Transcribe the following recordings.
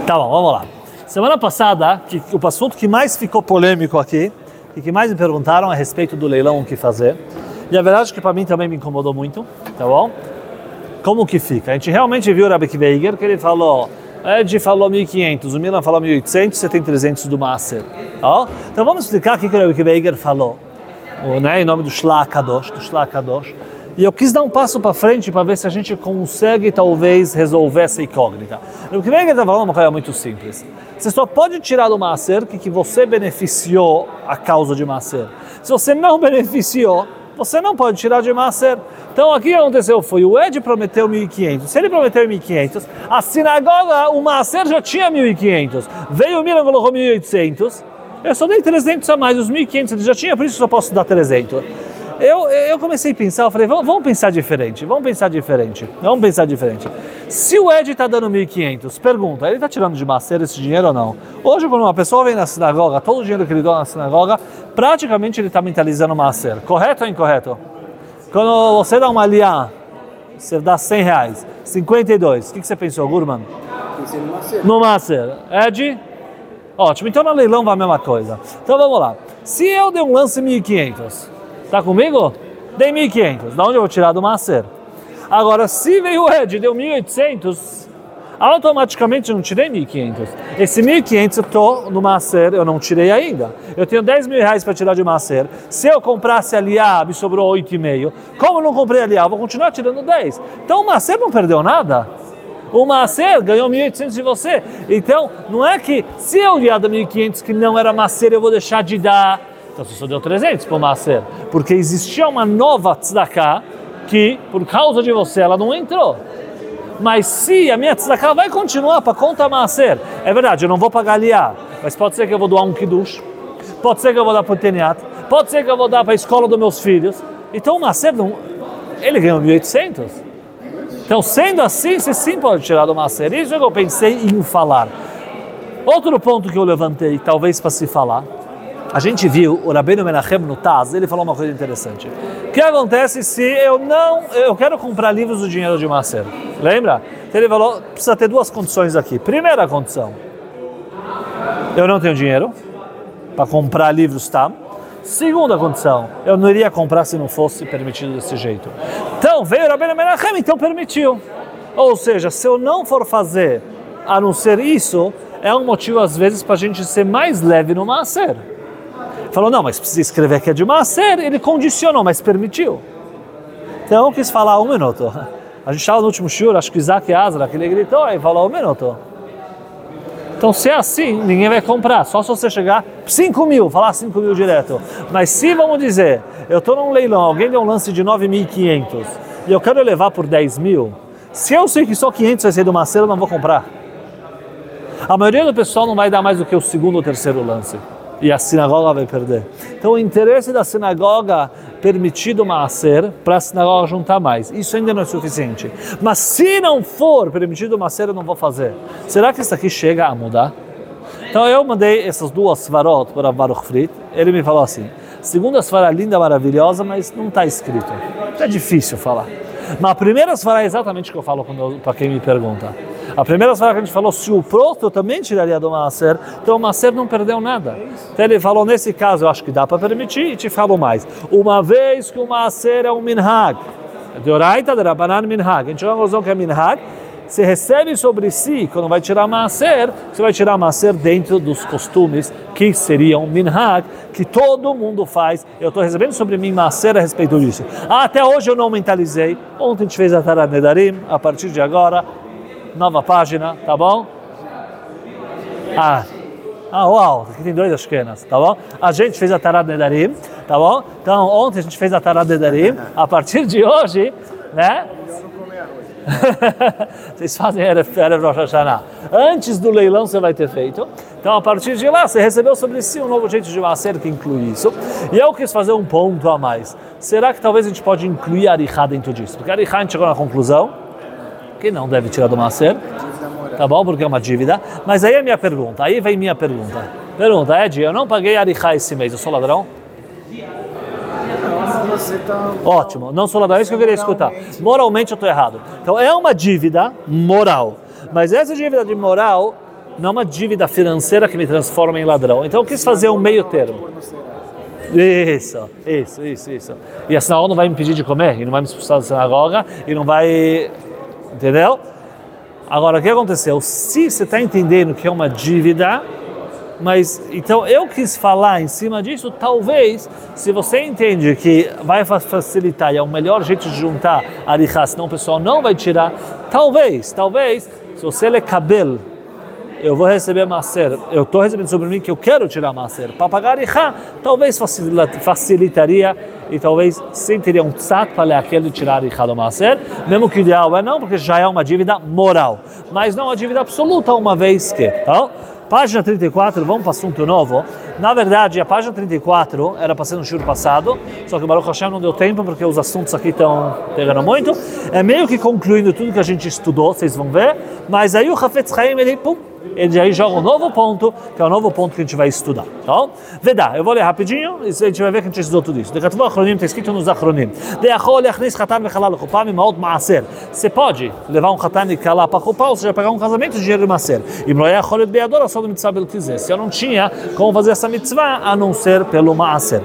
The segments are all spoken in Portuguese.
Tá bom, vamos lá. Semana passada, o assunto que mais ficou polêmico aqui, e que mais me perguntaram a respeito do leilão, o que fazer. E a verdade é que para mim também me incomodou muito, tá bom? Como que fica? A gente realmente viu o Rabbi Akiva Eiger, que ele falou, Ed falou 1.500, o Milan falou 1.800, você tem 300 do Maaser. Tá? Então vamos explicar o que o Rabbi Akiva Eiger falou, né, em nome do Shlach Kadosh. E eu quis dar um passo para frente para ver se a gente consegue talvez resolver essa incógnita. O que vem está falando uma coisa muito simples. Você só pode tirar do Maaser que você beneficiou a causa de Maaser. Se você não beneficiou, você não pode tirar de Maaser. Então aqui o que aconteceu foi, o Ed prometeu 1.500. Se ele prometeu 1.500, a sinagoga, o Maaser já tinha 1.500. Veio o Milan e colocou 1.800. Eu só dei 300 a mais, os 1.500 ele já tinha, por isso só posso dar 300. Eu comecei a pensar, eu falei, vamos pensar diferente. Se o Ed está dando 1.500, pergunta, ele está tirando de Maaser esse dinheiro ou não? Hoje, quando uma pessoa vem na sinagoga, todo o dinheiro que ele doa na sinagoga, praticamente ele está mentalizando Maaser. Correto ou incorreto? Quando você dá uma aliá, você dá R$100, 52, o que você pensou, Gurman? Pensei no Maaser. No Maaser. Ed? Ótimo, então no leilão vai a mesma coisa. Então vamos lá. Se eu dei um lance 1.500, tá comigo? Dei 1.500. Da onde eu vou tirar do Maaser? Agora, se veio o Ed e deu 1.800, automaticamente eu não tirei 1.500. Esse 1.500 eu tô no Maaser, eu não tirei ainda. Eu tenho R$10.000 para tirar de Maaser. Se eu comprasse aliá, me sobrou 8,5. Como eu não comprei aliá, eu vou continuar tirando 10. Então o Maaser não perdeu nada. O Maaser ganhou 1.800 de você. Então, não é que se eu ia dar 1.500 que não era Maaser, eu vou deixar de dar. Então você só deu 300 para o Maaser, porque existia uma nova tzedakah que, por causa de você, ela não entrou. Mas se a minha tzedakah vai continuar para conta Maaser, é verdade, eu não vou pagar aliá, mas pode ser que eu vou doar um kiddush, pode ser que eu vou dar para o Teniat, pode ser que eu vou dar para a escola dos meus filhos. Então o Maaser, ele ganhou 1.800. Então, sendo assim, você sim pode tirar do Maaser. Isso é que eu pensei em falar. Outro ponto que eu levantei, talvez para se falar, a gente viu o Rabbeinu Menachem no Taz, ele falou uma coisa interessante. O que acontece se eu quero comprar livros do dinheiro de Maaser? Lembra? Ele falou, precisa ter duas condições aqui. Primeira condição, eu não tenho dinheiro para comprar livros, tá? Segunda condição, eu não iria comprar se não fosse permitido desse jeito. Então, veio o Rabbeinu Menachem, então permitiu. Ou seja, se eu não for fazer a não ser isso, é um motivo às vezes para a gente ser mais leve no Maaser. Falou, não, mas precisa escrever que é de Maaser, ele condicionou, mas permitiu. Então eu quis falar 1 minuto. A gente estava no último shiur, acho que Isaac Azra, que ele gritou e falou 1 minuto. Então se é assim, ninguém vai comprar, só se você chegar 5.000, falar 5.000 direto. Mas se, vamos dizer, eu estou num leilão, alguém deu um lance de 9.500 e eu quero levar por 10.000, se eu sei que só 500 vai ser do Maaser, eu não vou comprar. A maioria do pessoal não vai dar mais do que o segundo ou terceiro lance. E a sinagoga vai perder. Então o interesse da sinagoga permitido o Maaser para a sinagoga juntar mais. Isso ainda não é suficiente. Mas se não for permitido o Maaser, eu não vou fazer. Será que isso aqui chega a mudar? Então eu mandei essas duas svarot para Baruch Frit. Ele me falou assim, segunda svara linda, maravilhosa, mas não está escrito. É difícil falar. Mas a primeira svara é exatamente o que eu falo para quem me pergunta. A primeira svara que a gente falou, se o próprio eu também tiraria do Maaser, então o Maaser não perdeu nada. Então ele falou, nesse caso eu acho que dá para permitir, e te falo mais. Uma vez que o Maaser é um minhag, de Oraita, de Rabanan minhag, a gente não usou que é minhag, você recebe sobre si, quando vai tirar Maaser, você vai tirar Maaser dentro dos costumes que seriam minhag, que todo mundo faz. Eu estou recebendo sobre mim Maaser a respeito disso. Até hoje eu não mentalizei. Ontem a gente fez a Tarat Nedarim, a partir de agora, nova página, tá bom? Uau, aqui tem 2 Ashkenaz, tá bom? A gente fez a Tarat Nedarim, tá bom? Então ontem a gente fez a Tarat Nedarim, a partir de hoje, né? Vocês fazem Erev Rosh Hashanah. Antes do leilão você vai ter feito. Então a partir de lá você recebeu sobre si um novo jeito de Maaser que inclui isso. E eu quis fazer um ponto a mais. Será que talvez a gente pode incluir a Arihá dentro disso? Porque a Arihá a gente chegou na conclusão que não deve tirar do Maaser, tá bom? Porque é uma dívida. Mas aí vem minha pergunta. Ed, eu não paguei Arihá esse mês, eu sou ladrão? Ótimo, não sou ladrão, é isso que eu queria escutar. Moralmente eu estou errado. Então é uma dívida moral, mas essa dívida de moral não uma dívida financeira que me transforma em ladrão. Então eu quis fazer um meio termo. Isso. E a sinagoga não vai me impedir de comer, e não vai me expulsar da sinagoga, e não vai... Entendeu? Agora, o que aconteceu? Se você está entendendo que é uma dívida, mas então eu quis falar em cima disso, talvez, se você entende que vai facilitar e é o melhor jeito de juntar arihá, senão o pessoal não vai tirar, talvez, se você ler cabelo, eu vou receber maser, eu estou recebendo sobre mim que eu quero tirar maser, para pagar arihá, talvez facilitaria e talvez sim teria um tzat para ler aquele tirar arihá do maser, mesmo que o ideal é não, porque já é uma dívida moral, mas não uma dívida absoluta uma vez que, tá? Página 34, vamos para assunto novo. Na verdade, a página 34 era para ser no shiur passado, só que o Baruch Hashem não deu tempo porque os assuntos aqui estão pegando muito. É meio que concluindo tudo que a gente estudou, vocês vão ver, mas aí o Hafetz Chaim, ele aí joga um novo ponto, que é o novo ponto que a gente vai estudar. Então, Vedá, eu vou ler rapidinho e a gente vai ver que a gente estudou tudo isso. Está escrito nos Achronim. Você pode levar um Khatan e Kalá para Chupá, ou seja, pagar um casamento de dinheiro de Maser. Se eu não tinha como fazer essa mitzvah, a não ser pelo Maaser.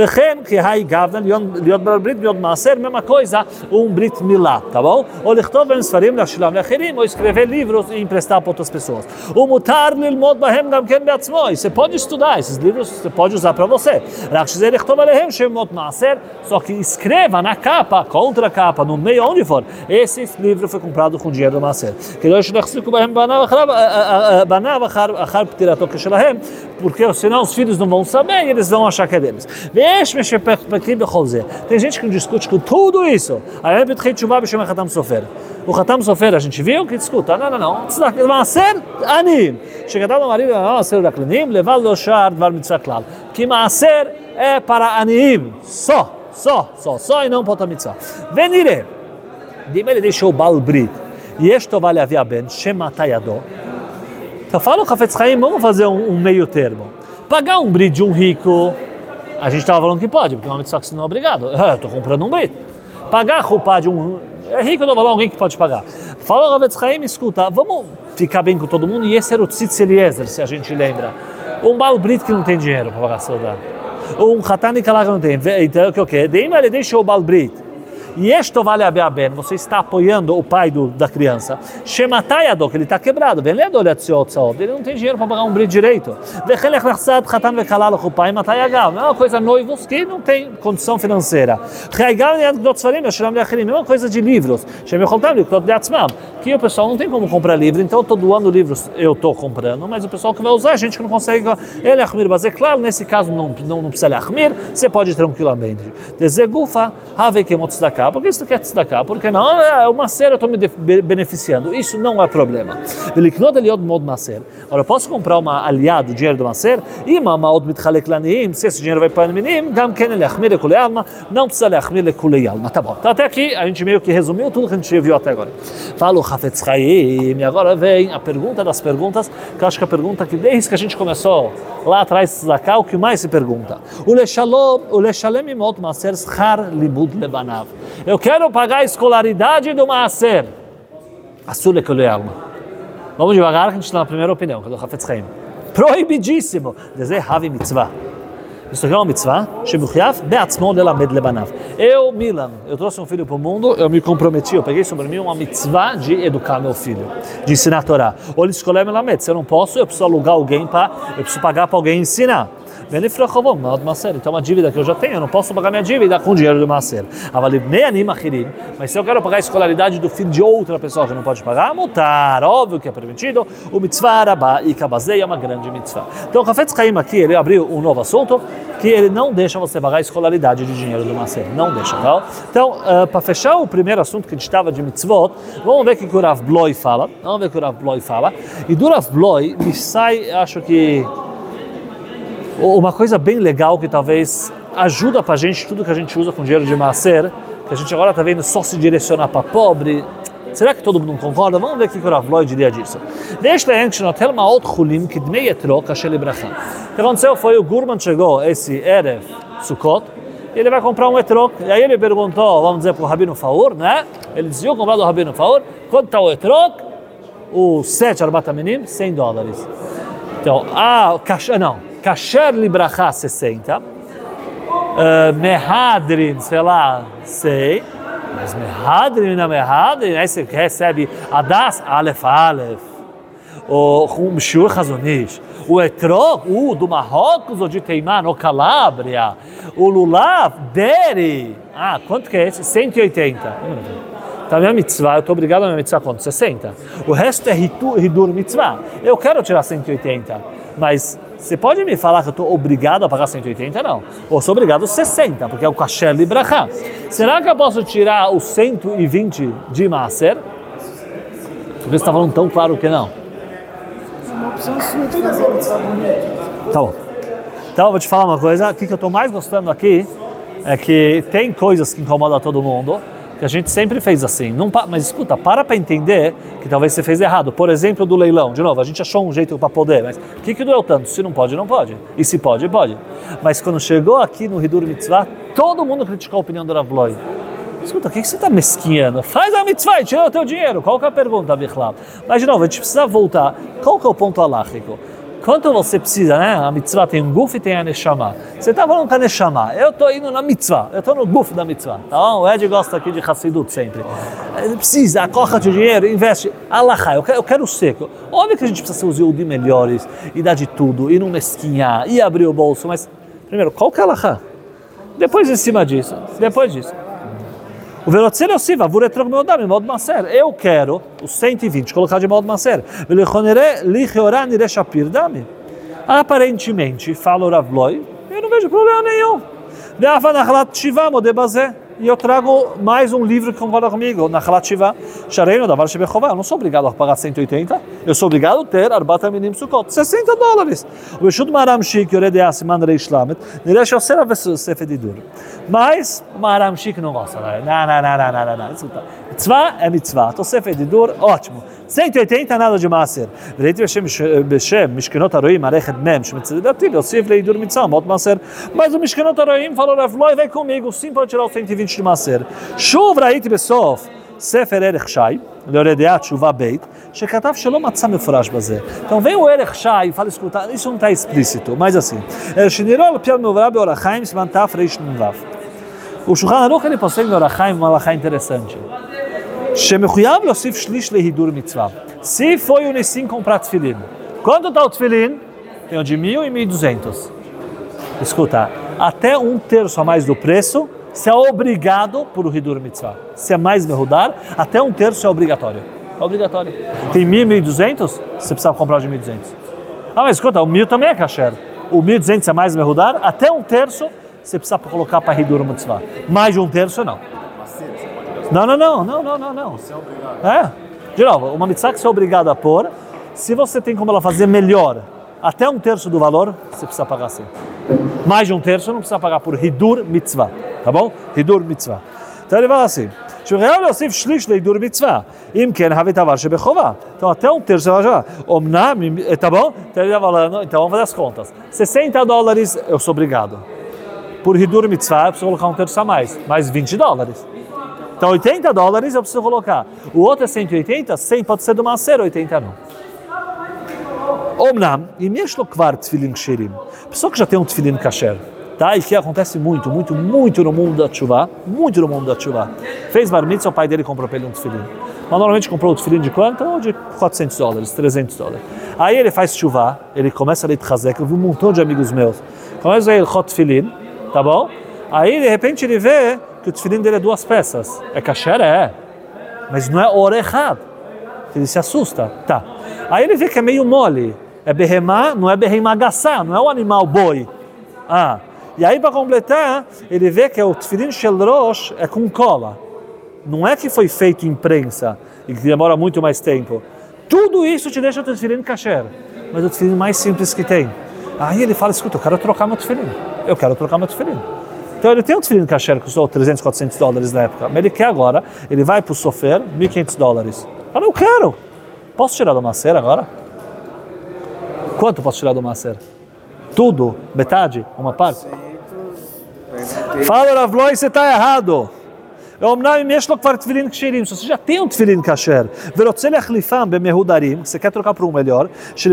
Mesma coisa, um Brit Milá, tá bom? Ou escrever livros e emprestar para outras pessoas. O mutar lilmod bahem gam ken beatzmo. Você pode estudar esses livros, você pode usar para você. Só que escreva na capa, contra a capa, no meio onde for. Esse livro foi comprado com dinheiro do Maser. Porque senão os filhos não vão saber e eles vão achar que é deles. Tem gente que discute com tudo isso. O Khatam Sofer, a gente viu que discuta. Não. Maser Anim. Chega no marido, Maser Daklanim, levá-lo ao Shar, Dvar Mitzvah Klal. Que Maser é para Anim. Só e não para outra mitzvah. Venire. Dime, ele deixou o Baal Brit. E este vale a via ben, Shematayado. Então fala o Hafetz Chaim, vamos fazer um meio termo. Pagar um brit de um rico, a gente estava falando que pode, porque é uma mitzvah que você não é obrigado. Eu estou comprando um brit. Pagar a roupa de um... É rico, eu estou falando alguém que pode pagar. Fala o Hafetz Chaim, escuta, vamos ficar bem com todo mundo, e esse era o Tzitz Eliezer, se a gente lembra. Um Baal Brit que não tem dinheiro para pagar a saudade. Ou um Khatan e Kalá que não tem. Então, o que? Ele deixou o Baal Brit. E este vale a ben, você está apoiando o pai da criança. Shematayado, que ele está quebrado. Ele não tem dinheiro para pagar um brit direito. Mesma coisa, noivos que não tem condição financeira. Mesma coisa de livros. Que o pessoal não tem como comprar livro, então eu estou doando livros, eu estou comprando, mas o pessoal que vai usar, a gente que não consegue. Ele achmir, mas é claro, nesse caso não precisa achmir, você pode tranquilamente. Dezegufa, por que isso quer destacar? Porque não, é uma cera, eu estou me beneficiando. Isso não é problema. Agora, eu posso comprar uma aliado, dinheiro do Maser, e se esse dinheiro vai para o menino, não precisa leachmir lekulei alma. Tá bom. Então, até aqui, a gente meio que resumiu tudo que a gente viu até agora. Fala o Hafetz Chaim, e agora vem a pergunta das perguntas, que eu acho que é a pergunta que desde que a gente começou lá atrás da cá, o que mais se pergunta. O leshalem imot Maser schar libud lebanav. Eu quero pagar a escolaridade do Maaser. Assule que eu leio alma. Vamos devagar, que a gente está na primeira opinião, que é do Hafetz Chaim. Proibidíssimo. Dizer Havi mitzvah. Isso aqui é uma mitzvah. Shemuchiaf beatzmon lelamed lebanav. Eu, Milan, eu trouxe um filho para o mundo, eu me comprometi, eu peguei sobre mim uma mitzvah de educar meu filho, de ensinar a Torá. Ou ele escolheu melamed. Se eu não posso, eu preciso alugar alguém eu preciso pagar para alguém ensinar. Então, uma dívida que eu já tenho, eu não posso pagar minha dívida com dinheiro do Maser. Mas se eu quero pagar a escolaridade do filho de outra pessoa que não pode pagar, mutar, óbvio que é permitido. O mitzvah rabá e kabazei é uma grande mitzvah. Então, o Hafetz Chaim aqui, ele abriu um novo assunto, que ele não deixa você pagar a escolaridade de dinheiro do Maser. Não deixa, tá? Então, para fechar o primeiro assunto que a gente estava de mitzvot, vamos ver o que o Rav Bloy fala. E do Rav Bloy, me sai, acho que uma coisa bem legal que talvez ajuda pra gente, tudo que a gente usa com dinheiro de Maser, que a gente agora está vendo só se direcionar para pobre. Será que todo mundo concorda? Vamos ver o que o Rav Bloy diria disso. O que aconteceu foi o Gurman chegou, esse Erev Sukkot, e ele vai comprar um etrog. E aí ele perguntou, vamos dizer, para o Rabino Faur, né? Ele decidiu comprar do Rabino Faur, quanto está o etrog? o 7 Arbat Aminim, $100. Então, kasher libracha 60, mehadrin, sei lá, 100, mas mehadrin na mehadrin, aí você recebe adas, alef, o Shiur Hazonish, o etrog, do Marrocos ou de Teimã, ou Calábria, o lulav, deri, quanto que é esse? 180. Então a minha mitzvah, eu estou obrigado a minha mitzvah quanto? 60. O resto é hidur mitzvah. Eu quero tirar 180, mas você pode me falar que eu estou obrigado a pagar 180? Não. Ou sou obrigado a 60, porque é o kasher libracha. Será que eu posso tirar os 120 de Maser? Porque você está falando tão claro que não. Tá bom. Então eu vou te falar uma coisa, o que eu estou mais gostando aqui é que tem coisas que incomodam todo mundo, que a gente sempre fez assim. Mas escuta, para entender que talvez você fez errado. Por exemplo, do leilão. De novo, a gente achou um jeito para poder, mas o que doeu tanto? Se não pode, não pode. E se pode, pode. Mas quando chegou aqui no Hidur Mitzvah, todo mundo criticou a opinião do Rav Loi. Escuta, o que você está mesquinhando? Faz a mitzvah e tira o teu dinheiro. Qual que é a pergunta, Bichlab? Mas de novo, a gente precisa voltar. Qual que é o ponto aláchico? Quanto você precisa, né? A mitzvah tem um guf e tem a neshama. Você está falando com a neshama. Eu estou indo na mitzvah. Eu estou no guf da mitzvah. Tá bom? O Ed gosta aqui de Hassidut sempre. Precisa, corra teu dinheiro, investe. Alachá, eu quero seco. Óbvio que a gente precisa ser os Yehudi melhores e dar de tudo, e não mesquinhar, e abrir o bolso. Mas, primeiro, qual que é alachá? Depois, em cima disso. Depois disso. O Verotzel Yosiva, Vuretrog Meodam, em modo Maser. Eu quero os 120, colocar de modo Maser. Aparentemente, fala o Rav Loi, eu não vejo problema nenhum. E eu trago mais um livro que concorda comigo, Nachalat Shiva, Shareino da Varshe Bechová. Eu não sou obrigado a pagar 180, eu sou obrigado a ter Arbat Aminim Sukkot, $60. O Beshut Maram Shik, Yoredea Siman Reish Lamed, Niresh Yosera Vesefedidur. Mas o Maram Shik não gosta, não. Escuta, mitzvah é mitzvah, Tosefedidur, ótimo. 180 nada de Maser. Vereiti Beshem, Mishkenot Aroim, Arechet Mem, Shmetzedatil, Yosef Leidur Mitzvah, Mot Maser. Mas o Mishkenot Aroim falou, Rav Loi, vem comigo, sim, pode tirar os 120 de Maser. Shuv Raiti Besof, Sefer Erech Shai, Leoredeat Shuvah Beit, Shekatav Shalom Atzam Mefurash Bazé. Então vem o Erech Shai e fala, escuta, isso não está explícito, mas assim. Shinirol Pial Meuvra Beorachaim, Simantaf Reish Nunvav. O Shulchan Aruch ele possui em Orachaim uma alachá interessante. Shemechuyav Yosif Shlish Lehidur Mitzvah. Se foi o Nissim comprar tefilin, quanto está o tefilin? Tem o de 1.000 e 1.200. Escuta, até um terço a mais do preço, você é obrigado por o Hidur Mitzvah. Se é mais mehudar, até um terço é obrigatório. É obrigatório. Tem 1.000 e 1.200, você precisa comprar o de 1.200. Mas escuta, o 1.000 também é kasher. O 1.200 é mais mehudar, até um terço você precisa colocar para Hidur Mitzvah. Mais de um terço não. Não. Você é obrigado. De novo, uma mitzvah que você é obrigado a pôr, se você tem como ela fazer melhor, até um terço do valor, você precisa pagar assim. Mais de um terço não precisa pagar por Hidur Mitzvah, tá bom? Hidur Mitzvah. Então ele fala assim, então até um terço você vai já, tá bom? Então ele vai falando, então vamos fazer as contas. $60 eu sou obrigado. Por Hidur Mitzvah eu preciso colocar um terço a mais $20. Então, $80 eu preciso colocar. O outro é 180, 100 pode ser do Maser, 80 não. Omnam, e mesmo kvar tefilin ksherim. Pessoa que já tem um tefilin kasher, tá? E que acontece muito no mundo da tshuvah, muito no mundo da tshuvah. Fez bar mitzvah, o pai dele comprou para ele um tefilin. Mas normalmente comprou o tefilin de quanto? De $400, $300. Aí ele faz tshuvah, ele começa a ler Tchazek, eu vi um montão de amigos meus. Começa a ler Chot tefilin, tá bom? Aí de repente ele vê que o tefilin dele é 2 peças. É kasher? É. Mas não é orechad. Ele se assusta. Tá. Aí ele vê que é meio mole. É behemá, não é behemá gassá, não é o animal boi. E aí para completar, ele vê que o tefilin shel rosh é com cola. Não é que foi feito em prensa e que demora muito mais tempo. Tudo isso te deixa o tefilin kasher. Mas o tefilin mais simples que tem. Aí ele fala, escuta, eu quero trocar meu tefilin. Então ele tem um tefilin kasher que custou $300, $400 na época, mas ele quer agora, ele vai para o sofer, $1.500. Fala, eu quero. Posso tirar do Maser agora? Quanto posso tirar do Maser? Tudo? Metade? Uma parte? Fala, Rav Loi, você está errado. Se você já tem um tefilin kasher, que você quer trocar por um melhor,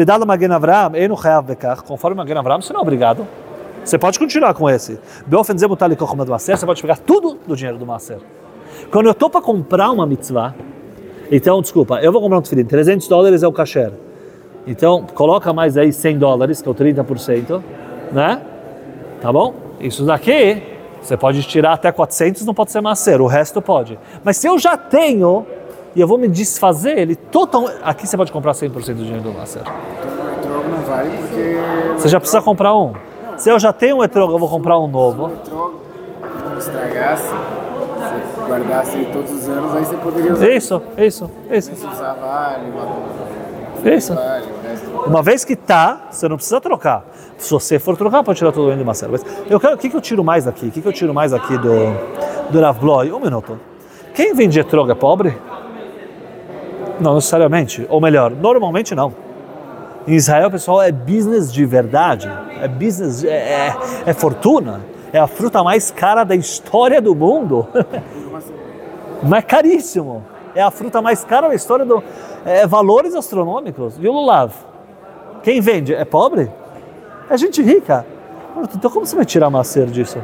conforme Magen Avraham, você não é obrigado. Você pode continuar com esse. Você pode pegar tudo do dinheiro do Maser. Quando eu estou para comprar uma mitzvah, então, desculpa, eu vou comprar um tefilin, $300 é o kasher. Então, coloca mais aí $100, que é o 30%, né? Tá bom? Isso daqui, você pode tirar até 400, não pode ser Maser, o resto pode. Mas se eu já tenho, e eu vou me desfazer, ele totalmente... Aqui você pode comprar 100% do dinheiro do Maser. Então, não vale porque... Você já precisa comprar um. Se eu já tenho um etrog, eu vou comprar um novo. Se estragasse, se guardasse todos os anos, aí você poderia usar. Isso. Se usar vale, Isso. vale, o resto... Uma vez que tá, você não precisa trocar. Se você for trocar, pode tirar todo o do Maser. Mas o que eu tiro mais daqui? O que eu tiro mais aqui do Rav Bloy? Um minuto. Quem vende etrog é pobre? Não necessariamente. Ou melhor, normalmente não. Em Israel, pessoal, é business de verdade. É business, é fortuna. É a fruta mais cara da história do mundo. Mas é caríssimo. É a fruta mais cara da história do... valores astronômicos. E o lulav? Quem vende é pobre? É gente rica. Então como você vai tirar Maser disso?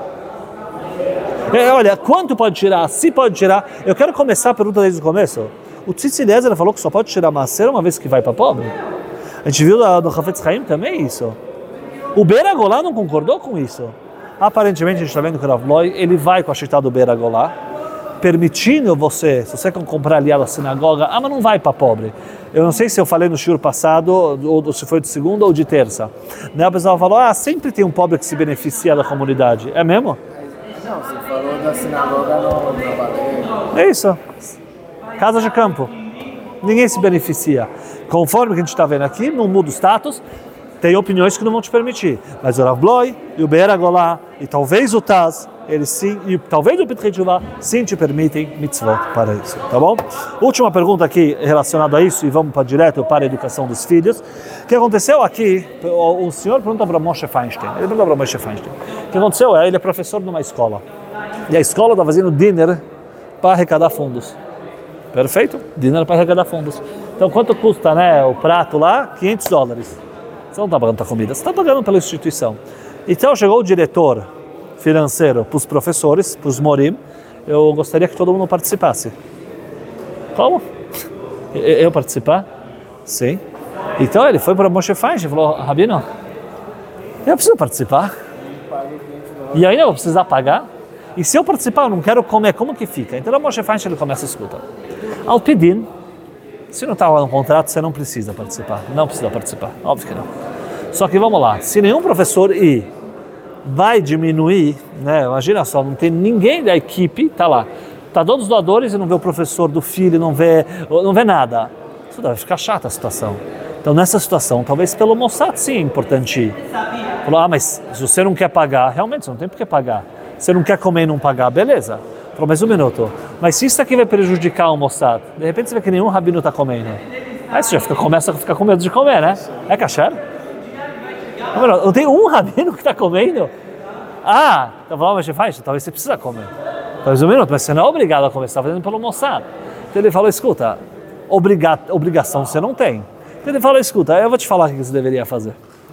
Olha, quanto pode tirar? Se pode tirar. Eu quero começar a pergunta desde o começo. O Tzitz Eliezer falou que só pode tirar Maser uma vez que vai para pobre. A gente viu no Hafetz Haim também isso. O Be'er HaGolá não concordou com isso. Aparentemente a gente está vendo que o Rav Bloy, ele vai com a chita do Be'er HaGolá, permitindo você, se você quer comprar ali a sinagoga, mas não vai para pobre. Eu não sei se eu falei no shiur passado, ou se foi de segunda ou de terça. Né? O pessoal falou, sempre tem um pobre que se beneficia da comunidade. É mesmo? Não, você falou da sinagoga no Valeu. É isso. Casa de campo. Ninguém se beneficia. Conforme que a gente está vendo aqui, não muda o status, tem opiniões que não vão te permitir. Mas o Rav Bloy e o Be'er HaGolá, e talvez o Taz, eles sim, e talvez o Pitrei Teshuvah, sim te permitem mitzvot para isso, tá bom? Última pergunta aqui relacionada a isso, e vamos para direto para a educação dos filhos. O que aconteceu aqui, o senhor pergunta para Moshe Feinstein, o que aconteceu ele é professor numa escola, e a escola está fazendo dinner para arrecadar fundos. Perfeito? Dinner para arrecadar fundos. Então quanto custa, né, o prato lá? $500. Você não está pagando a comida, você está pagando pela instituição. Então chegou o diretor financeiro para os professores, para os morim, eu gostaria que todo mundo participasse. Como? Eu participar? Sim. Então ele foi para Moshe Feinstein e falou, Rabino, eu preciso participar. E ainda eu vou precisar pagar? E se eu participar, eu não quero comer, como que fica? Então o Moshe Feinstein ele começa a escutar. Ao pedir, se não está lá no contrato, você não precisa participar. Não precisa participar, óbvio que não. Só que vamos lá, se nenhum professor vai diminuir, né? Imagina só, não tem ninguém da equipe, tá lá. Tá todos os doadores e não vê o professor do filho, não vê nada. Isso vai ficar chata a situação. Então nessa situação, talvez pelo Mossad sim é importante ir. Falou, mas se você não quer pagar, realmente você não tem por que pagar. Você não quer comer e não pagar, beleza. Falou, mas um minuto. Mas se isso aqui vai prejudicar o Mossad, de repente você vê que nenhum rabino está comendo. Aí você já começa a ficar com medo de comer, né? É kasher? Não tem um rabino que está comendo? Tá falando, mas faz, talvez você precisa comer. Talvez um minuto, mas você não é obrigado a comer, você está fazendo pelo Mossad. Então ele falou, escuta, obrigação você não tem. Então ele falou, escuta, eu vou te falar o que você deveria fazer.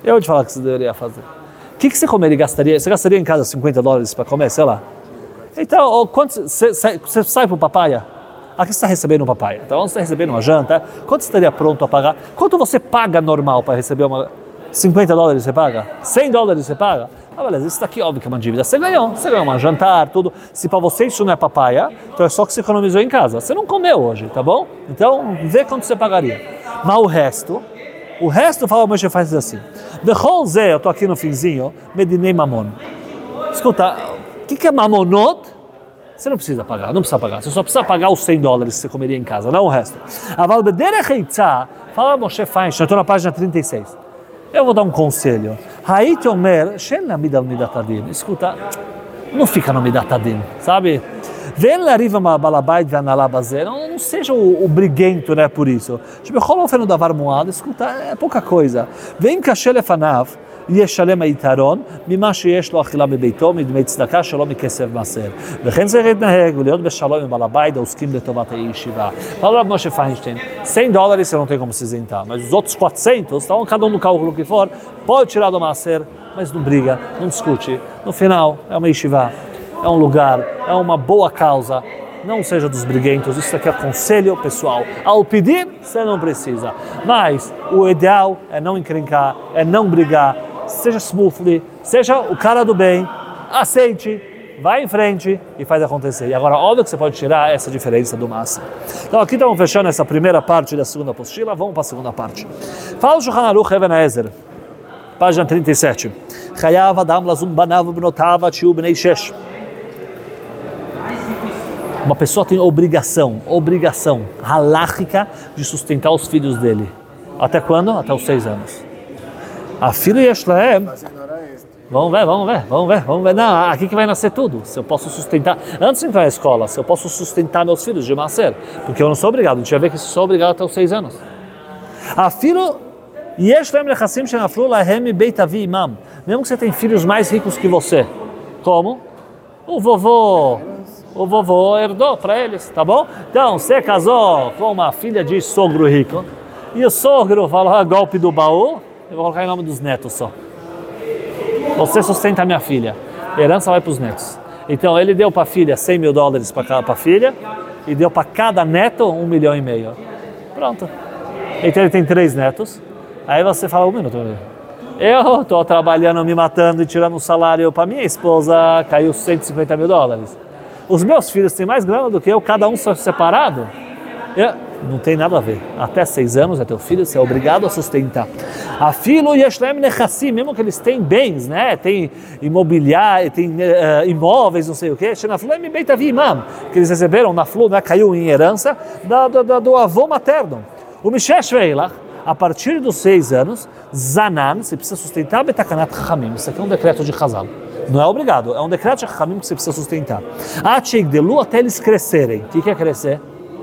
O que você comeria e gastaria? Você gastaria em casa $50 para comer, sei lá. Então, quanto você sai para o papaya? Aqui você está recebendo um papaya. Então, você está recebendo uma janta. Quanto você estaria pronto a pagar? Quanto você paga normal para receber uma... $50 você paga? $100 você paga? Beleza, isso daqui óbvio que é uma dívida. Você ganhou um jantar, tudo. Se para você isso não é papaya, então é só que você economizou em casa. Você não comeu hoje, tá bom? Então, vê quanto você pagaria. Mas o resto fala, mas faz assim. Bechol Zé, eu estou aqui no finzinho, Medinei Mamon. Escuta, o que é Mamonot? Você não precisa pagar, Você só precisa pagar os $100 que você comeria em casa, não o resto. Aval Bederech Heitzah, fala Moshe Feinstein, eu estou na página 36. Eu vou dar um conselho. Hait Omer, Shen Lamid al Midat Adin. Escuta, não fica no Midat Adin, sabe? Vem lá riva uma balabait ve analabazé. Não seja o briguento, né, por isso. Tipo, rolou feno davar moado. Escuta, é pouca coisa. Vem kasher lefanav. ישלם היתרון ממה שיש לו אכילה בביתו, מדמי צדקה שלא מכסף מעשר. וכן צריך להתנהג ולהיות בשלום עם בעל הבית העוסקים לטובת הישיבה. Fala Rav Moshe Feinstein, $100 você não tem como se isentar, mas os outros 400, então cada um no cálculo que for, pode tirar do Maser, mas não briga, não discute. No final, é uma yeshiva, é um lugar, é uma boa causa. Não seja dos briguentos, isso aqui é conselho pessoal. Ao pedir, você não precisa. Mas o ideal é não encrencar, é não brigar. Seja smoothly, seja o cara do bem, aceite, vai em frente e faz acontecer. E agora, óbvio que você pode tirar essa diferença do massa. Então aqui estamos fechando essa primeira parte da segunda apostila, vamos para a segunda parte. Fala o Shulchan Aruch Even Haezer, página 37. Chayav Adam lazun banav benotav atiu bnei shesh. Uma pessoa tem obrigação halakhica de sustentar os filhos dele. Até quando? Até os 6 anos. A filha yesh lahem. Vamos ver. Não, aqui que vai nascer tudo. Se eu posso sustentar, antes de entrar na escola, se eu posso sustentar meus filhos de Maser, porque eu não sou obrigado. A gente vai ver que sou obrigado até os 6 anos. A filha yesh lahem lechassim shenaflu lahem beit avi imam. Mesmo que você tem filhos mais ricos que você. Como? O vovô herdou para eles, tá bom? Então, você casou com uma filha de sogro rico, e o sogro falou, golpe do baú, eu vou colocar em nome dos netos só. Você sustenta a minha filha, a herança vai para os netos. Então, ele deu para a filha $100 mil para a filha, e deu para cada neto $1,5 milhão. Pronto. Então, ele tem 3 netos, aí você fala, 1 minuto, eu estou trabalhando, me matando e tirando um salário para minha esposa, caiu $150 mil. Os meus filhos têm mais grana do que eu, cada um separado. Não tem nada a ver. Até 6 anos é teu filho, você é obrigado a sustentar. A filho yeshlem nechassim, mesmo que eles têm bens, né? Tem imobiliário, tem imóveis, não sei o quê. Shenaflem beit avi imam, que eles receberam na flu, né? Caiu em herança do avô materno. O mishesh veilach, a partir dos 6 anos, zanan, você precisa sustentar betakanat chachamim. Isso aqui é um decreto de Chazal. Não é obrigado, é um decreto de Chachamim que você precisa sustentar. Até eles crescerem. O que é crescer?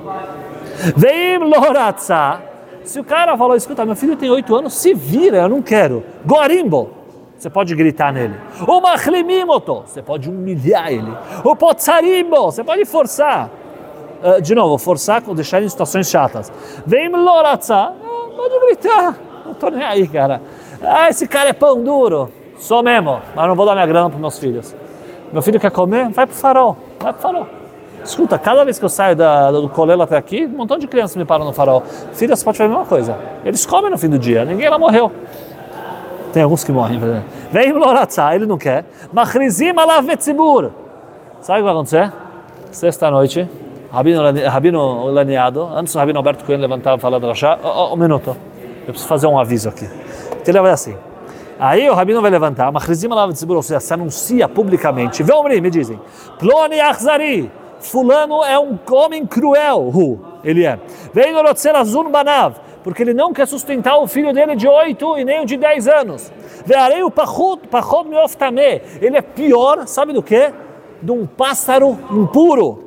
Veim loratza. Se o cara falou, escuta, meu filho tem 8 anos, se vira, eu não quero. Gorimbo, você pode gritar nele. O machlimimoto, você pode humilhar ele. O potsarimbo, você pode forçar. De novo, forçar, deixar em situações chatas. Veim loratza, pode gritar. Não tô nem aí, cara. Esse cara é pão duro. Sou mesmo, mas não vou dar minha grana para meus filhos. Meu filho quer comer? Vai pro farol. Escuta, cada vez que eu saio do colégio até aqui, um montão de crianças me param no farol. Filha, você pode fazer a mesma coisa. Eles comem no fim do dia, ninguém lá morreu. Tem alguns que morrem, por exemplo. Vem Loratza, ele não quer. Machrizim alav vetzibur. Sabe o que vai acontecer? Sexta-noite, Rabino Laneado, antes do Rabino Alberto Cohen levantar e falar do Rashá, um minuto, eu preciso fazer um aviso aqui. Então ele vai assim. Aí o Rabino vai levantar, ou seja, se anuncia publicamente. Vem, me dizem, Ploni Achzari, fulano é um homem cruel, ele é. Vem no Rotzerazun Banav, porque ele não quer sustentar o filho dele de 8 e nem o de 10 anos. Vearei o Pachod Meoftame, ele é pior, sabe do quê? De um pássaro impuro.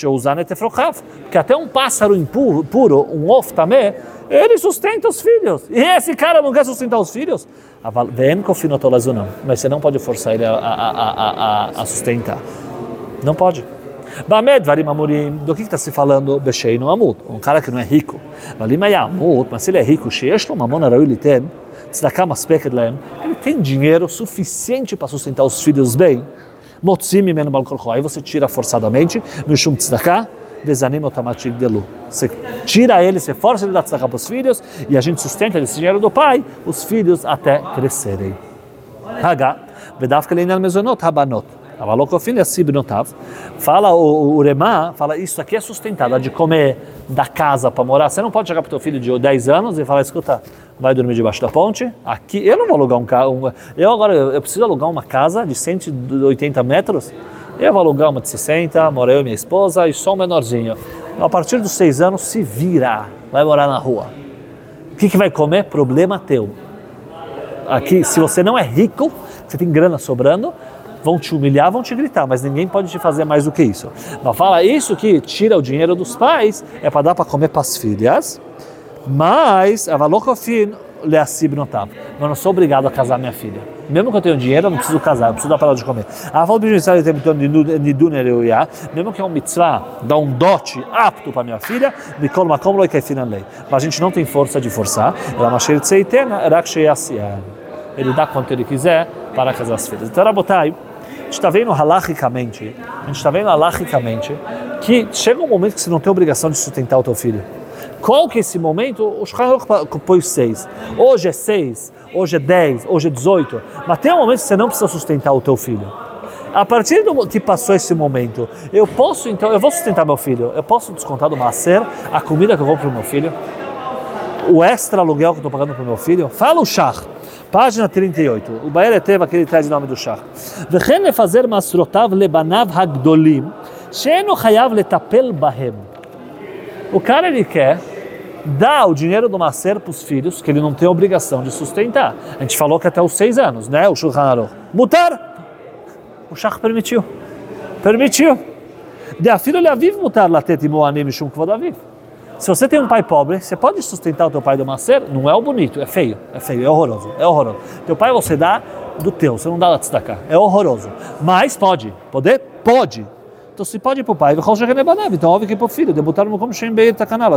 Porque até um pássaro impuro, um oftame, ele sustenta os filhos. E esse cara não quer sustentar os filhos? Mas você não pode forçar ele a sustentar. Não pode. Do que está se falando? Beshei no amut. Um cara que não é rico. Mas se ele é rico, ele tem dinheiro suficiente para sustentar os filhos bem. Aí você tira forçadamente, você tira ele, você força ele a dar tzedakah para os filhos, e a gente sustenta esse dinheiro do pai, os filhos até crescerem. Fala o Remá, fala isso aqui é sustentado, de comer, da casa para morar. Você não pode chegar para o teu filho de 10 anos e falar, escuta, vai dormir debaixo da ponte. Aqui, eu não vou alugar um carro. Eu preciso alugar uma casa de 180 metros. Eu vou alugar uma de 60, moro eu e minha esposa e só um menorzinho. A partir dos 6 anos, se vira, vai morar na rua. O que vai comer? Problema teu. Aqui, se você não é rico, você tem grana sobrando, vão te humilhar, vão te gritar, mas ninguém pode te fazer mais do que isso. Mas fala, isso que tira o dinheiro dos pais é para dar para comer para as filhas, mas leassib notav. Eu não sou obrigado a casar minha filha. Mesmo que eu tenha dinheiro, eu não preciso casar, eu preciso dar para ela de comer. Mesmo que é um mitzvah, dá um dote apto para minha filha, mas a gente não tem força de forçar. Ele dá quanto ele quiser para casar as filhas. Então, Rabotai, a gente está vendo halachicamente, que chega um momento que você não tem obrigação de sustentar o teu filho. Qual que é esse momento? O Shulchan põe 6. Hoje é 6, hoje é 10, hoje é 18, mas tem um momento que você não precisa sustentar o teu filho. A partir do que passou esse momento, eu vou sustentar meu filho, eu posso descontar do Maaser a comida que eu compro para o meu filho, o extra aluguel que eu estou pagando para o meu filho. Fala o Shach, página 38, o Baer Etev, aquele traz o nome do Shach. V'chen lefazer masrotav lebanav hagdolim, she'eno chayav letapel bahem. O cara, ele quer dar o dinheiro do Maaser para os filhos, que ele não tem obrigação de sustentar. A gente falou que até os 6 anos, né? O Shulchan Aruch. Mutar! O Shach permitiu. De a filha leaviv mutar latet imoanim mishum kvod aviv. Se você tem um pai pobre, você pode sustentar o teu pai do Maaser? Não é o bonito, é feio, é horroroso. Teu pai você dá do teu, você não dá da tzedakah. É horroroso. Mas pode. Pode. Então se pode ir para o pai, então óbvio que ir para o filho, debutar no como Shem Beir Takanala,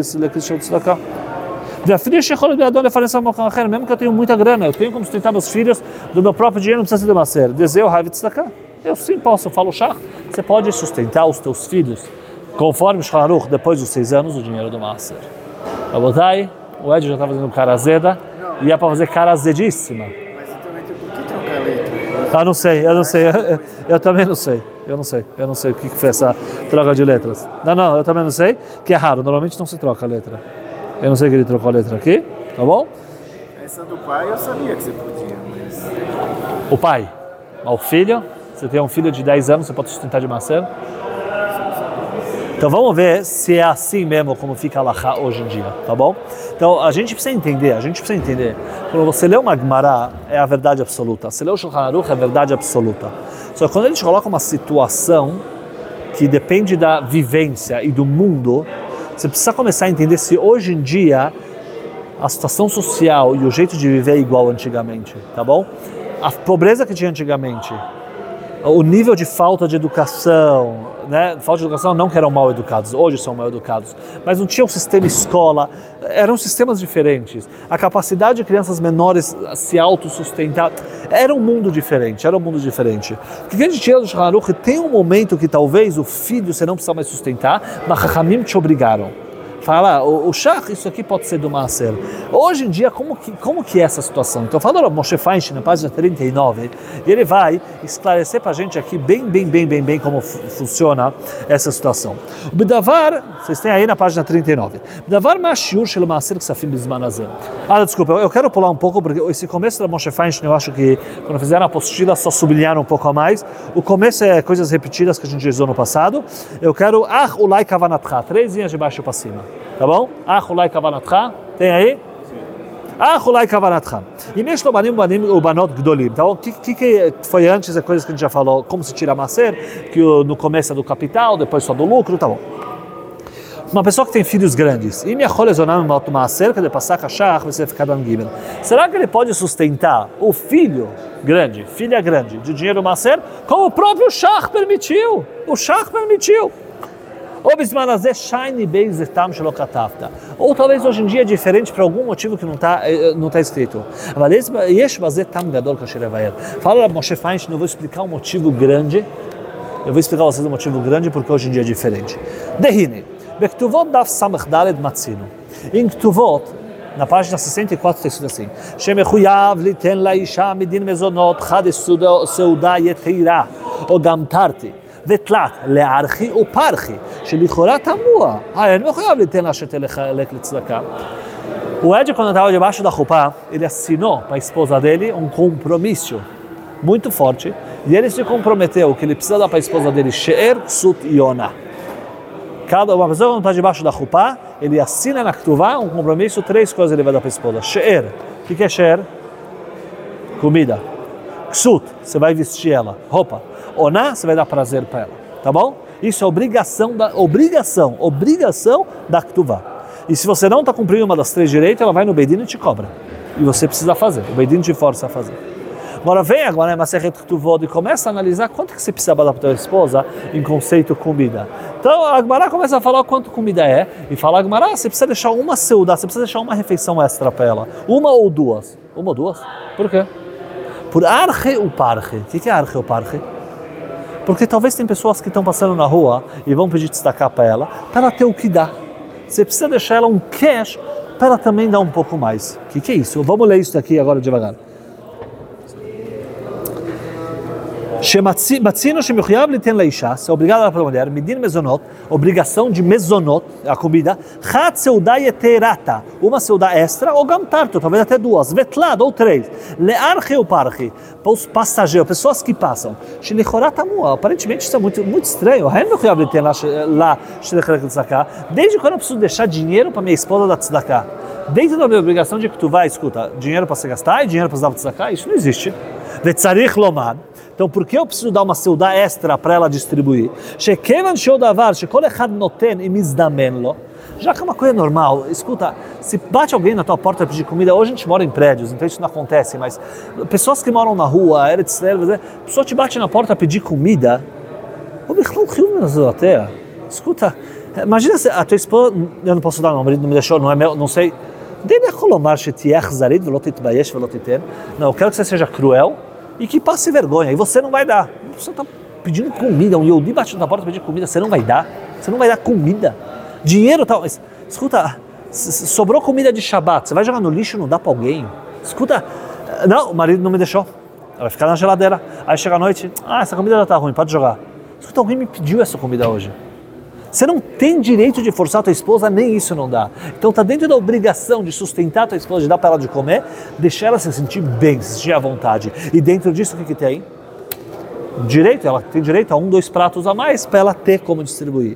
mesmo que eu tenho muita grana, eu tenho como sustentar meus filhos do meu próprio dinheiro, não precisa ser de Maaser. Desejo raiva de tzedakah. Eu sim posso, eu falo o Shach, você pode sustentar os teus filhos, conforme o Shulchan Aruch, depois dos 6 anos, o dinheiro do Maaser. Rabotai, o Ed já está fazendo cara azeda, e é para fazer cara azedíssima. Mas eu também tenho por que trocar a letra? Eu não sei, eu também não sei. Eu não sei o que foi essa troca de letras. Não, eu também não sei, que é raro, normalmente não se troca a letra. Eu não sei que ele trocou a letra aqui, tá bom? Essa do pai eu sabia que você podia, mas... O pai, o filho, você tem um filho de 10 anos, você pode sustentar de Maaser? Então vamos ver se é assim mesmo como fica a Halachá hoje em dia, tá bom? Então a gente precisa entender, quando você lê uma Gemara, é a verdade absoluta. Se lê o Shulchan Aruch, é a verdade absoluta. Só que quando a gente coloca uma situação que depende da vivência e do mundo, você precisa começar a entender se hoje em dia a situação social e o jeito de viver é igual antigamente, tá bom? A pobreza que tinha antigamente, o nível de falta de educação, né? Falta de educação não que eram mal educados, hoje são mal educados, mas não tinha um sistema escola, eram sistemas diferentes. A capacidade de crianças menores se autossustentar, era um mundo diferente. O que a gente tira do Shulchan Aruch? Tem um momento que talvez o filho você não precisa mais sustentar, mas Chachamim te obrigaram. Fala, o Shach, isso aqui pode ser do Maaser. Hoje em dia, como que é essa situação? Então, fala o Moshe Feinstein, na página 39, e ele vai esclarecer para a gente aqui bem como funciona essa situação. O B'davar, vocês têm aí na página 39. B'davar ma'ashiur shel Maaser ksafim bizman hazeh. Desculpa, eu quero pular um pouco, porque esse começo da Moshe Feinstein, eu acho que quando fizeram a apostila, só sublinharam um pouco a mais. O começo é coisas repetidas que a gente usou no passado. Eu quero ulai kavanatcha, 3 linhas de baixo para cima. Tá bom? Ulai kavanatcha, tem aí? Ulai kavanatcha. E mesmo o banot gdolim. Então, o que foi antes, é coisas que a gente já falou, como se tira Maaser, que no começo é do capital, depois só do lucro, tá bom. Uma pessoa que tem filhos grandes, será que ele pode sustentar o filho grande, filha grande, de dinheiro Maaser, como o próprio Shach permitiu? Ou talvez hoje em dia é diferente por algum motivo que não está escrito. Fala Moshe Feinstein, eu vou explicar um motivo grande. Eu vou explicar a vocês um motivo grande porque hoje em dia é diferente. Dehine, Bektuvot daf samach daled matzino. Em Ktuvot, na página 64 está escrito assim: Shemechuyav liten laisha midin mezonot chad seuda yetira o gam tarti. ותלת לארכי ופרחי, שלכאורה תמוה. אני מחויב ליתן לה שתלך לצדקה. O Ed, quando estava debaixo da roupa, ele assinou para a esposa dele um compromisso muito forte, e ele se comprometeu que ele precisa dar para a esposa dele she'er, ksut e yonah. Cada uma pessoa, quando está debaixo da roupa, ele assina na Ktuvá um compromisso, 3 coisas ele vai dar para a esposa. She'er, o que é she'er? Comida. Ksut, você vai vestir ela, roupa. Oná, você vai dar prazer para ela, tá bom? Isso é obrigação da Ktuvá. E se você não está cumprindo uma das 3 direitos, ela vai no Beidin e te cobra. E você precisa fazer, o Beit Din te força a fazer. Agora vem agora, Masechet Ketuvot, e começa a analisar quanto que você precisa dar para tua esposa em conceito comida. Então a Gemara começa a falar quanto comida é, e fala a Gemara, você precisa deixar uma seudá, você precisa deixar uma refeição extra para ela. Uma ou duas? Uma ou duas? Por quê? Por arche ou parche. O que é arche ou parche? Porque talvez tem pessoas que estão passando na rua e vão pedir destacar para ela ter o que dá. Você precisa deixar ela um cash para ela também dar um pouco mais. O que é isso? Vamos ler isso daqui agora devagar. Matzino shemichuyav liten laisha, se é obrigado para a mulher, medin mezonot, obrigação de mezonot, a comida, chat seudá yeterata, uma seudá extra, ou gamtarto, talvez até duas, vetlad, ou três, learche ou parche, para os passageiros, pessoas que passam, shelichorat amua, aparentemente isso é muito estranho, shemichuyav liten lá, shelichorat tzedakah, desde quando eu preciso deixar dinheiro para minha esposa dar tzedakah? Dentro da minha obrigação de que tu vai, escuta, dinheiro para se gastar e dinheiro para se dar tzedakah, isso não existe. Vetzarich lomad. Então, por que eu preciso dar uma seudá extra para ela distribuir? Já que é uma coisa normal, escuta, se bate alguém na tua porta para pedir comida, hoje a gente mora em prédios, então isso não acontece, mas pessoas que moram na rua, a pessoa te bate na porta para pedir comida, escuta, imagina se a tua esposa, eu não posso dar, meu marido não me deixou, não é meu, não sei, não, eu quero que você seja cruel e que passe vergonha, e você não vai dar. Você está pedindo comida, um Yehudi bate na porta para pedir comida, você não vai dar comida. Dinheiro tal, mas, escuta, sobrou comida de Shabbat, você vai jogar no lixo e não dá para alguém? Escuta, não, o marido não me deixou, vai ficar na geladeira, aí chega a noite, essa comida já está ruim, pode jogar. Escuta, alguém me pediu essa comida hoje. Você não tem direito de forçar a tua esposa, nem isso não dá. Então está dentro da obrigação de sustentar a tua esposa, de dar para ela de comer, deixar ela se sentir bem, se sentir à vontade. E dentro disso, o que tem? Direito, ela tem direito a 1, 2 pratos a mais para ela ter como distribuir.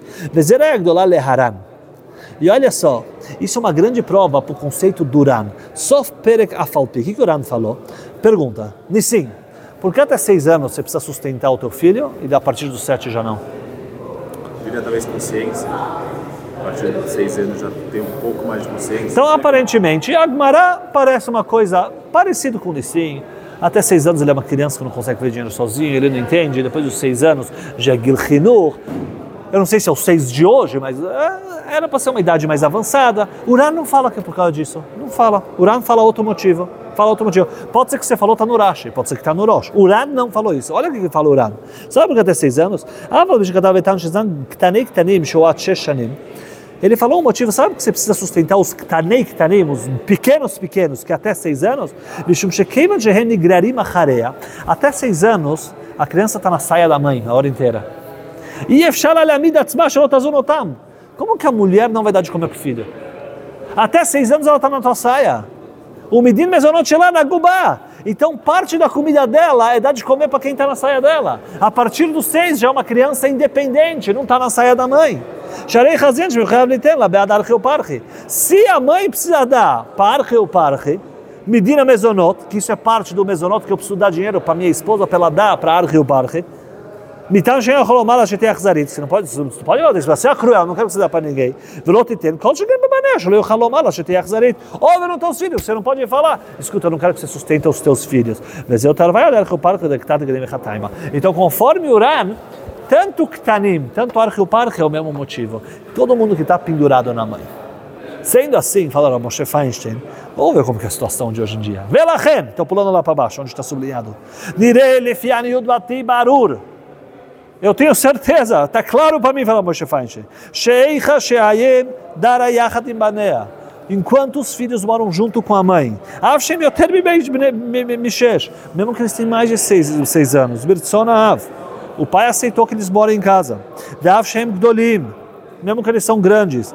E olha só, isso é uma grande prova para o conceito do Uran. Sof perek afalpi. O que o Uran falou? Pergunta, Nissim, por que até 6 anos você precisa sustentar o teu filho e a partir dos 7 já não? Talvez consciência, a partir de 6 anos já tem um pouco mais de consciência. Então, aparentemente, a Gemara parece uma coisa parecida com o Nissim. Até 6 anos ele é uma criança que não consegue ver dinheiro sozinho, ele não entende. Depois dos 6 anos, já é Gil Chinur. Eu não sei se é os 6 de hoje, mas era para ser uma idade mais avançada. O Uran não fala que é por causa disso. Não fala. O Uran fala outro motivo. Pode ser que você falou está no Rashi, pode ser que está no Rosh. O Uran não falou isso. Olha o que fala o Uran. Sabe por que até 6 anos? Ele falou um motivo, sabe que você precisa sustentar os ktanim, os pequenos, que até 6 anos, até 6 anos, a criança está na saia da mãe a hora inteira. Como que a mulher não vai dar de comer para o filho? Até 6 anos ela está na tua saia. O Midin Mezonot lá na Gubá. Então parte da comida dela é dar de comer para quem está na saia dela. A partir dos 6 já é uma criança independente, não está na saia da mãe. Se a mãe precisa dar parche ou parche, Midina Mezonot, que isso é parte do Mezonot, que eu preciso dar dinheiro para minha esposa para ela dar para arche ou parche, você não pode você é cruel, não quero que você dê para ninguém. Ouve nos teus filhos, você não pode falar, escuta, eu não quero que você sustente os teus filhos. Então, conforme o Uran, tanto Ktanim, tanto Arche o Parche é o mesmo motivo. Todo mundo que está pendurado na mãe. Sendo assim, falaram Moshe Feinstein, vamos ver como que é a situação de hoje em dia. Velachen, estou pulando lá para baixo, onde está sublinhado. Eu tenho certeza, está claro para mim, fala Moshe Feinstein. Enquanto os filhos moram junto com a mãe, mesmo que eles tenham mais de 6 anos, o pai aceitou que eles moram em casa. Mesmo que eles são grandes,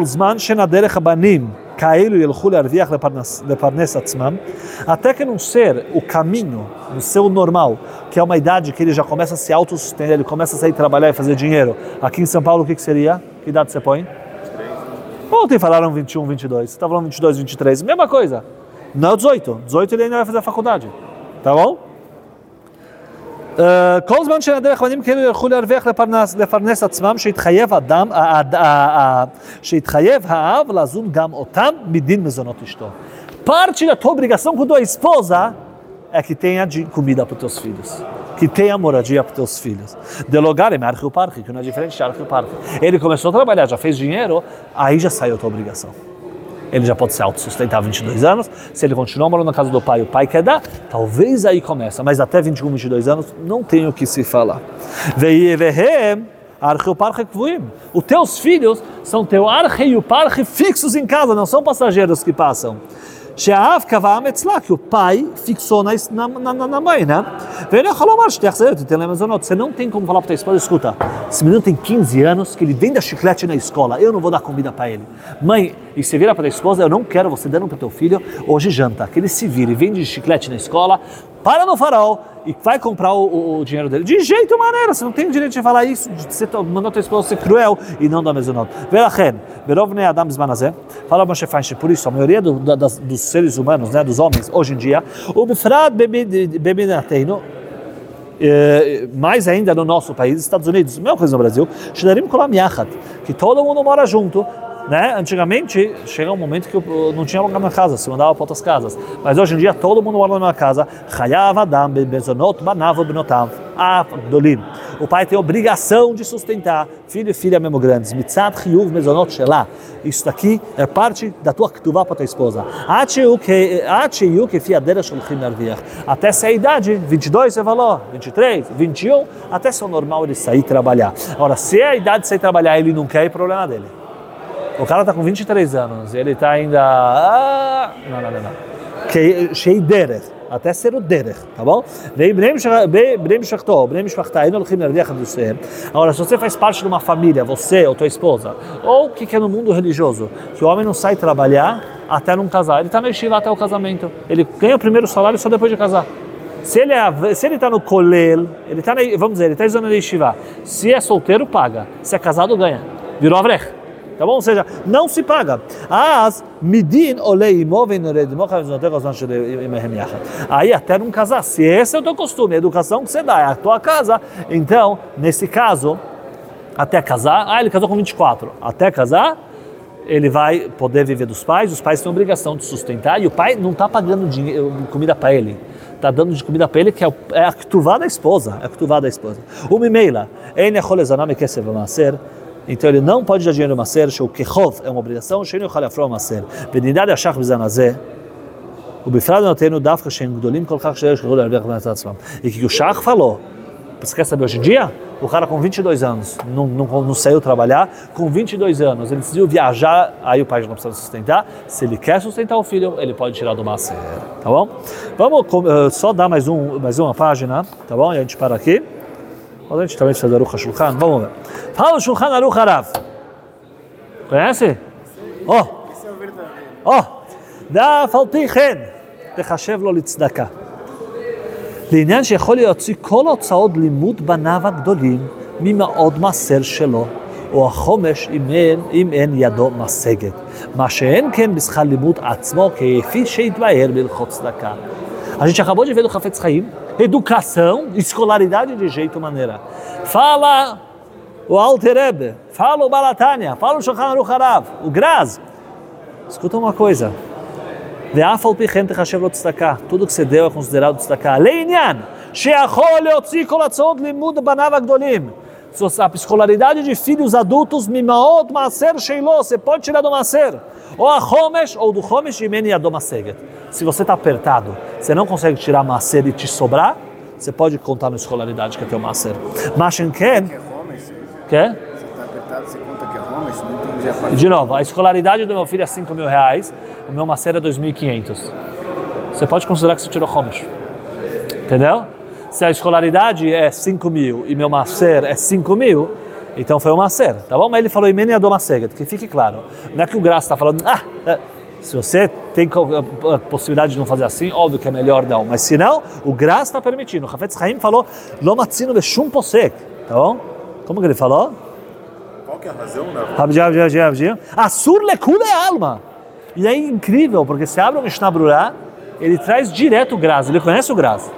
até que não ser o caminho, no seu normal, que é uma idade que ele já começa a se autossustentar, ele começa a sair trabalhar e fazer dinheiro. Aqui em São Paulo, o que seria? Que idade você põe? Ontem falaram 21, 22, você está falando 22, 23, mesma coisa. Não é 18, 18 ele ainda vai fazer a faculdade, tá bom? כל זמן שאין הדרך בנים כאלו ילכו להרוויח לפרנס עצמם, שיתחייב האב לזון גם אותם מדין מזונות אשתו. Parte da tua obrigação com tua esposa é que tenha comida para os teus filhos, que tenha moradia para os teus filhos. De lugar é arco parque, que não é diferente de arco parque. Ele começou a trabalhar, já fez dinheiro, aí já saiu a tua obrigação. Ele já pode ser autossustentar 22 anos, se ele continuar morando na casa do pai, o pai quer dar, talvez aí começa, mas até 21, 22 anos não tem o que se falar. Os teus filhos são teu arche e o parche fixos em casa, não são passageiros que passam. Que o pai fixou na mãe, né? Você não tem como falar para tua esposa, escuta, esse menino tem 15 anos, que ele vende chiclete na escola, eu não vou dar comida para ele. Mãe, e você vira para tua esposa, eu não quero você dando para teu filho hoje janta, que ele se vire, vende chiclete na escola, para no farol e vai comprar o dinheiro dele. De jeito maneira, você não tem o direito de falar isso, de você mandar tua esposa ser cruel e não dar mezonot. Fala Moshe Feinstein, por isso a maioria dos seres humanos, né, dos homens, hoje em dia, o bifrad bebinateino, mais ainda no nosso país, Estados Unidos, mesma coisa no Brasil, que todo mundo mora junto. Né? Antigamente, chega um momento que não tinha lugar na casa, se mandava para outras casas. Mas hoje em dia, todo mundo mora na minha casa. O pai tem obrigação de sustentar filho e filha mesmo grandes. Isso daqui é parte da tua ketuvá para tua esposa. Até essa idade, 22 você falou, 23, 21, até ser normal ele sair trabalhar. Agora, se é a idade de sair trabalhar ele não quer, é problema dele. O cara está com 23 anos, ele está ainda... Não. Cheio derech, até ser o derech, tá bom? Agora, se você faz parte de uma família, você ou tua esposa, ou o que é no mundo religioso, que o homem não sai trabalhar até não casar, ele está na yeshiva até o casamento, ele ganha o primeiro salário só depois de casar. Se ele está no kolel, ele está ele está em zona de yeshiva, se é solteiro, paga, se é casado, ganha, virou avrech. Tá bom? Ou seja, não se paga. Aí até não casar. Se esse é o teu costume, a educação que você dá é a tua casa, então, nesse caso, até casar, ele casou com 24, até casar, ele vai poder viver dos pais, os pais têm a obrigação de sustentar, e o pai não está pagando comida para ele. Está dando de comida para ele, que é a ketuvá da esposa. O mimeila, então ele não pode dar dinheiro no maser, o kechov é uma obrigação, o não chalafro o maser. Benidade achar bizanazé, o bifrado não tem no dafka shen gdolim kolkach sheyesh kol arvech b'natzam. E que o Shach falou, você quer saber hoje em dia? O cara com 22 anos não saiu trabalhar, com 22 anos ele decidiu viajar, aí o pai já não precisa sustentar. Se ele quer sustentar o filho, ele pode tirar do maser, tá bom? Vamos só dar mais uma página, tá bom? E a gente para aqui. A gente também faz Aruch HaShulchan, vamos ver. Fala o Shulchan Aruch Harav. Conhece? דאף על פי כן, תחשב לו לצדקה. לעניין שיכול להוציא כל הוצאות לימוד בניו הגדולים ממאוד מעשר שלו, או החומש אם אין ידו משגת. מה שאין כן בשכר לימוד עצמו, כפי שהתבהר בהלכות צדקה. A gente acabou de ver do Hafetz Chaim, educação, escolaridade de jeito maneira. Fala o Alter Rebbe, fala o Balatania, fala o Shulchan Aruch Harav, o Graz. Escuta uma coisa. Ve'afal pichem techashev lo tzedakah. Tudo que você deu é considerado tzedakah. Le'inyan, she'achol leotzi kol hatzot limud banav hagdolim. A escolaridade de filhos adultos, mimaot maser sheilo, você pode tirar do maser. Ou a Homesh, ou do Homesh, e meni adom maseget. Se você está apertado, você não consegue tirar maser e te sobrar, você pode contar na escolaridade que é teu maser. Mashen ken... Quer? Você está apertado, você conta que é Homesh, não entendi a parte. De novo, a escolaridade do meu filho é R$5.000, o meu maser é 2.500. Você pode considerar que você tirou Homesh. Entendeu? Se a escolaridade é 5.000 e meu maser é 5.000, então foi o maser, tá bom? Mas ele falou imene adom maseget, que fique claro. Não é que o Graça está falando, se você tem a possibilidade de não fazer assim, óbvio que é melhor não. Mas se não, o Graça está permitindo. O Hafetz Chaim falou, lo matzino beshum posek, tá bom? Como que ele falou? Qual que é a razão, né? Asur lekule alma. E é incrível, porque se abre o Mishnah Brurá, ele traz direto o Graça. Ele conhece o Graça.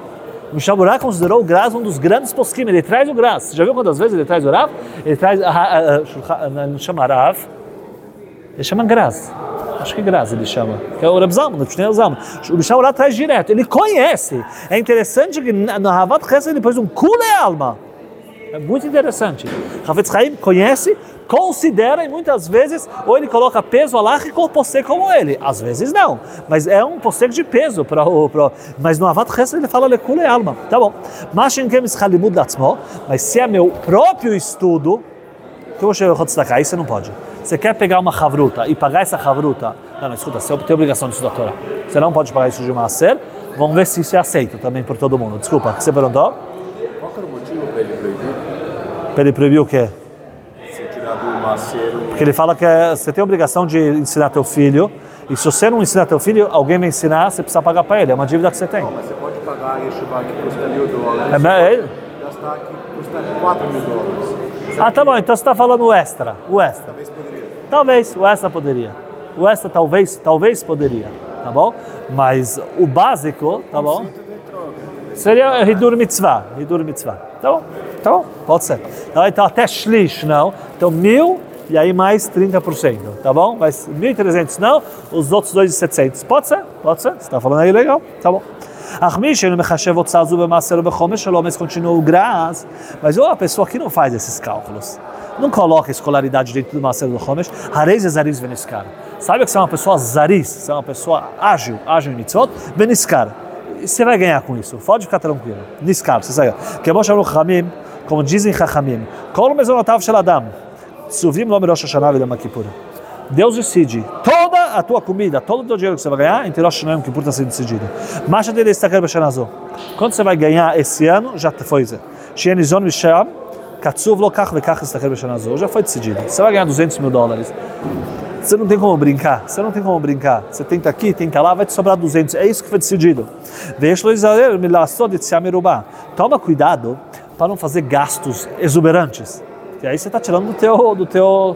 O Mishnah Berurah considerou o Graz um dos grandes poskim, ele traz o Graz. Você já viu quantas vezes ele traz o Rav? Ele traz, não chama Rav, ele chama Graz. Acho que Graz ele chama, que é o Reb Zalman, o Mishnah Berurah traz direto, ele conhece. É interessante que na Havat Chesed ele pôs um Kule Alma. É muito interessante. Hafetz Haim conhece, considera e muitas vezes ou ele coloca peso aláhico ou posek como ele. Às vezes não, mas é um posek de peso. Mas no Havat Chesed ele fala lekule alma. Tá bom. Mas se é meu próprio estudo, que eu vou chegar a aí você não pode. Você quer pegar uma chavruta e pagar essa chavruta? Não, escuta, você tem obrigação de estudar a Torá. Você não pode pagar isso de maaser. Vamos ver se isso é aceito também por todo mundo. Desculpa, o que você perguntou? Qual que era o motivo para ele proibir? Para ele proibir o quê? Se tirar do maceiro. Porque ele fala que você tem a obrigação de ensinar teu filho, e se você não ensinar teu filho, alguém vai ensinar, você precisa pagar para ele, é uma dívida que você tem. Não, mas você pode pagar a Yeshiva que custa $1.000. Gastar que custa $4.000. Ah, tá bom, então você está falando o extra. O extra. Talvez poderia. Talvez, o extra poderia. O extra talvez poderia, tá bom? Mas o básico, tá bom? Seria Hidur Mitzvah. Tá bom? Tá bom? Pode ser. Então até Shlish não. Então 1.000 e aí mais 30%, tá bom? Mas 1.300 não, os outros 2.700. Pode ser? Pode ser. Você está falando aí legal? Tá bom. Mas continua o Graz. Mas a pessoa que não faz esses cálculos, não coloca escolaridade dentro do Maser do Chomesh, Harez é Zariz Veniskar. Sabe que você é uma pessoa Zariz, você é uma pessoa ágil em mitzvot, Veniskar. Você vai ganhar com isso, pode ficar tranquilo. Niskar, você sabe. Como dizem Chachamim, Kol mezonotav shel Adam, Tzuvim lo mirosh Hashanah v'Yom Kippur. Deus decide toda a tua comida, todo o teu dinheiro que você vai ganhar, em Rosh Hashanah e Yom Kippur está sendo decidido. Masha dele está querendo Hashanah. Quanto você vai ganhar esse ano, já foi isso. Shienizon v'Sham, Katsuv lo kach v'kach está querendo Hashanah. Já foi decidido. Você vai ganhar $200.000. Você não tem como brincar, Você tenta aqui, tenta lá, vai te sobrar 200. É isso que foi decidido. Toma cuidado para não fazer gastos exuberantes. E aí você está tirando do teu...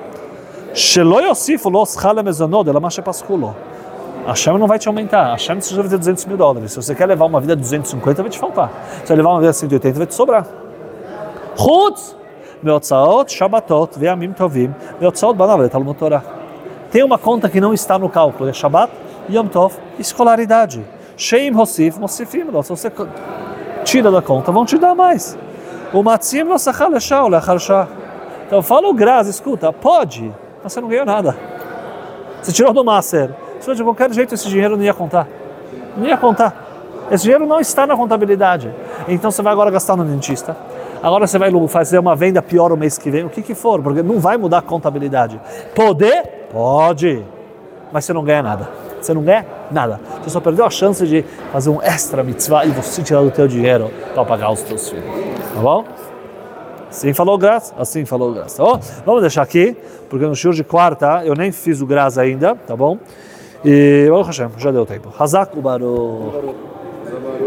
Hashem não vai te aumentar. Hashem você já vai ter $200.000. Se você quer levar uma vida de 250, vai te faltar. Se você levar uma vida de 180, vai te sobrar. Chutz! Meotzaot, Shabbatot, Ve'amim Tovim, Meotzaot Banav, Talmud Torah. Tem uma conta que não está no cálculo, é Shabbat, Yom Tov, escolaridade. Sheim Hosif, Mosifim, se você tira da conta, vão te dar mais. O Matzim no Sachal Eshau, Lechar Shah. Então fala o Graz, escuta, pode, mas você não ganhou nada. Você tirou do Maser. Se de qualquer jeito esse dinheiro não ia contar. Esse dinheiro não está na contabilidade. Então você vai agora gastar no dentista. Agora você vai fazer uma venda pior o mês que vem, o que for, porque não vai mudar a contabilidade. Poder? Pode. Mas você não ganha nada. Você só perdeu a chance de fazer um extra mitzvah e você tirar do teu dinheiro para pagar os teus filhos. Tá bom? Assim falou o Graz, tá bom? Vamos deixar aqui, porque no shiur de quarta eu nem fiz o Graz ainda, tá bom? E Baruch Hashem, já deu tempo. Hazak Ubaru.